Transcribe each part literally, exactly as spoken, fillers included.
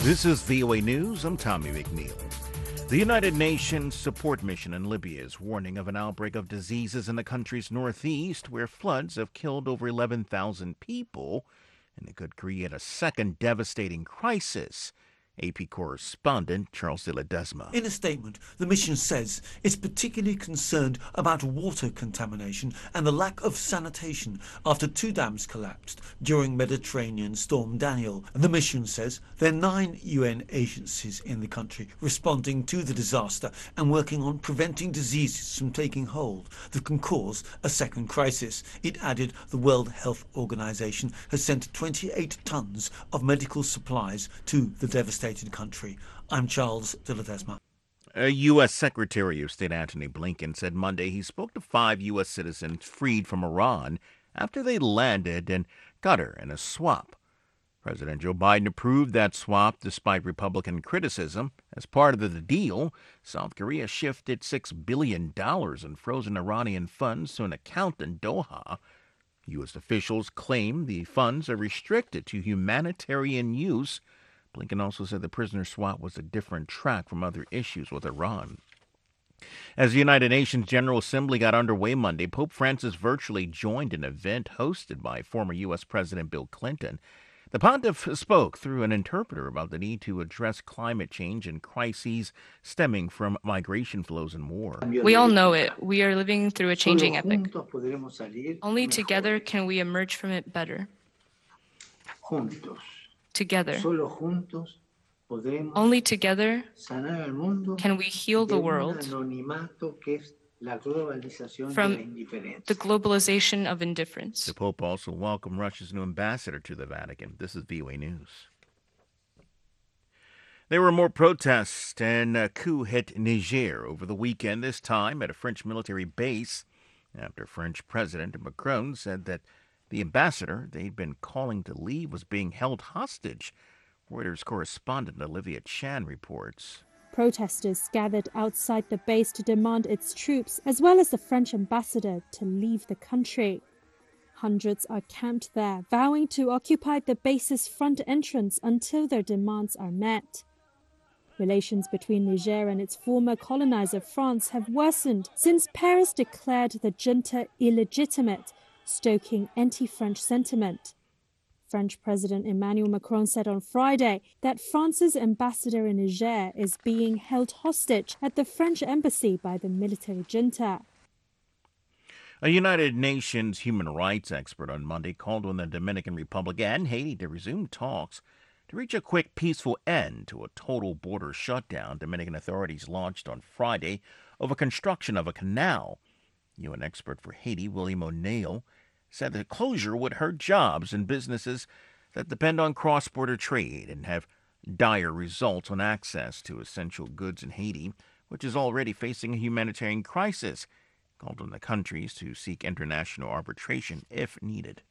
This is V O A News. I'm Tommy McNeil. The United Nations support mission in Libya is warning of an outbreak of diseases in the country's northeast, where floods have killed over eleven thousand people, and it could create a second devastating crisis. A P correspondent Charles de Ledesma. In a statement, the mission says it's particularly concerned about water contamination and the lack of sanitation after two dams collapsed during Mediterranean storm Daniel. And the mission says there are nine U N agencies in the country responding to the disaster and working on preventing diseases from taking hold that can cause a second crisis. It added the World Health Organization has sent twenty-eight tons of medical supplies to the devastated country. I'm Charles de Ledesma. A U S. Secretary of State Antony Blinken said Monday he spoke to five U S citizens freed from Iran after they landed in Qatar in a swap. President Joe Biden approved that swap despite Republican criticism. As part of the deal, South Korea shifted six billion dollars in frozen Iranian funds to an account in Doha. U S officials claim the funds are restricted to humanitarian use. Blinken also said the prisoner swap was a different track from other issues with Iran. As the United Nations General Assembly got underway Monday, Pope Francis virtually joined an event hosted by former U S. President Bill Clinton. The pontiff spoke through an interpreter about the need to address climate change and crises stemming from migration flows and war. We all know it. We are living through a changing epoch. Only together can we emerge from it better. Together. Only together can we heal the world from the globalization of indifference. The Pope also welcomed Russia's new ambassador to the Vatican. This is V O A News. There were more protests and a coup hit Niger over the weekend, this time at a French military base, after French President Macron said that the ambassador they'd been calling to leave was being held hostage. Reuters correspondent Olivia Chan reports. Protesters gathered outside the base to demand its troops, as well as the French ambassador, to leave the country. Hundreds are camped there, vowing to occupy the base's front entrance until their demands are met. Relations between Niger and its former colonizer France have worsened since Paris declared the junta illegitimate, stoking anti-French sentiment. French President Emmanuel Macron said on Friday that France's ambassador in Niger is being held hostage at the French embassy by the military junta. A United Nations human rights expert on Monday called on the Dominican Republic and Haiti to resume talks to reach a quick, peaceful end to a total border shutdown Dominican authorities launched on Friday over construction of a canal. U N expert for Haiti, William O'Neill, said the closure would hurt jobs and businesses that depend on cross-border trade and have dire results on access to essential goods in Haiti, which is already facing a humanitarian crisis. Called on the countries to seek international arbitration if needed.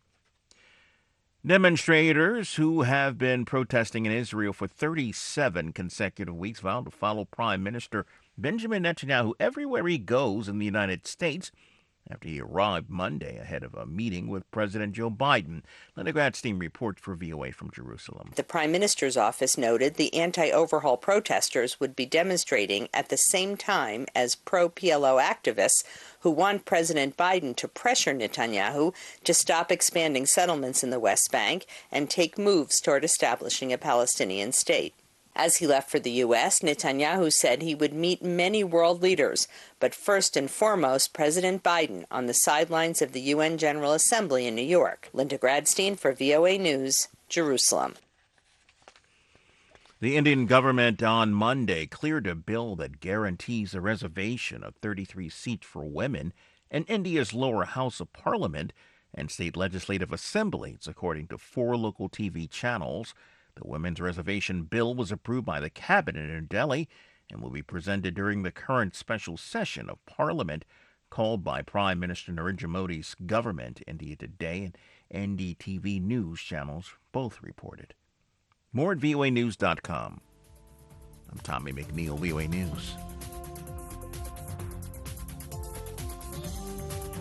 Demonstrators who have been protesting in Israel for thirty-seven consecutive weeks vowed to follow Prime Minister Benjamin Netanyahu everywhere he goes in the United States after he arrived Monday ahead of a meeting with President Joe Biden. Linda Gradstein reports for V O A from Jerusalem. The Prime Minister's office noted the anti-overhaul protesters would be demonstrating at the same time as pro-P L O activists who want President Biden to pressure Netanyahu to stop expanding settlements in the West Bank and take moves toward establishing a Palestinian state. As he left for the U S, Netanyahu said he would meet many world leaders, but first and foremost President Biden on the sidelines of the U N General Assembly in New York. Linda Gradstein for V O A News, Jerusalem. The Indian government on Monday cleared a bill that guarantees a reservation of thirty-three seats for women in India's lower house of parliament and state legislative assemblies, according to four local T V channels. The women's reservation bill was approved by the cabinet in Delhi and will be presented during the current special session of Parliament called by Prime Minister Narendra Modi's government. India Today and N D T V news channels both reported. More at V O A news dot com. I'm Tommy McNeil, V O A News.